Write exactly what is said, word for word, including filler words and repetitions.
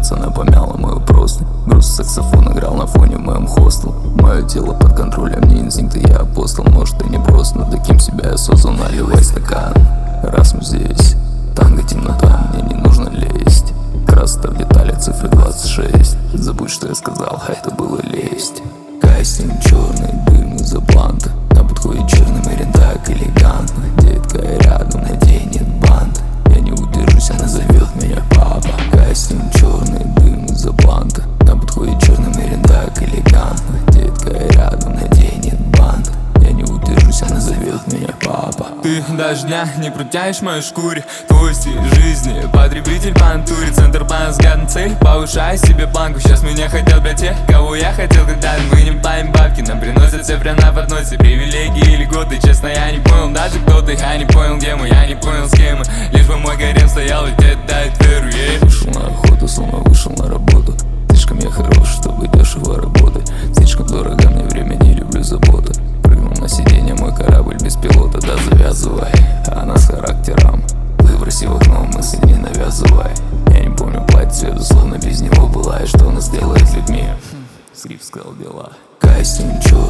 пацана помяла мою просто. Груз саксофон играл на фоне в моем хостел. Мое тело под контролем, не инстинкты, я апостол. Может и не просто, но таким себя я создал. Наливай стакан, раз мы здесь. Танго, темнота, мне не нужно лезть. Красота в деталях, цифры двадцать шесть. Забудь, что я сказал, а это было лесть. Кастинг черный, дым из-за бланта. На подходе черный мерин так элегантно. Детка рядом наденет бант. Я не удержусь, она зовет меня папа. Кастинг черный, дым из-за бланта. На подходе черный мерин так элегантно. Детка рядом наденет бант. Я не удержусь, она зовет меня папа. Ты дождя не крутяешь в моей шкуре. Твой стиль жизни, потребитель по натуре. Центр плана, взгляд на цель, повышай себе планку. Сейчас меня хотят для тех, кого я хотел когда-то. Мы не платим бабки, нам приносят все прям на подносе. Привилегии и льготы, честно я не понял даже кто ты. Я не понял где мы, я не понял с кем мы. Лишь бы мой гарем стоял и тебе дает веру, yeah. Вышел на охоту, словно вышел на работу. Слишком я хорош, чтобы дешево работать. Слишком дорого мне время, не люблю заботы. Прыгнул на сиденье, мой корабль без пилота. Да завязывай, она с характером. Выброси в окно, мысль не навязывай. Я не помню платье цвета, словно без него была. И что нас делает людьми? Скрип сказал дела. Кастинг черный.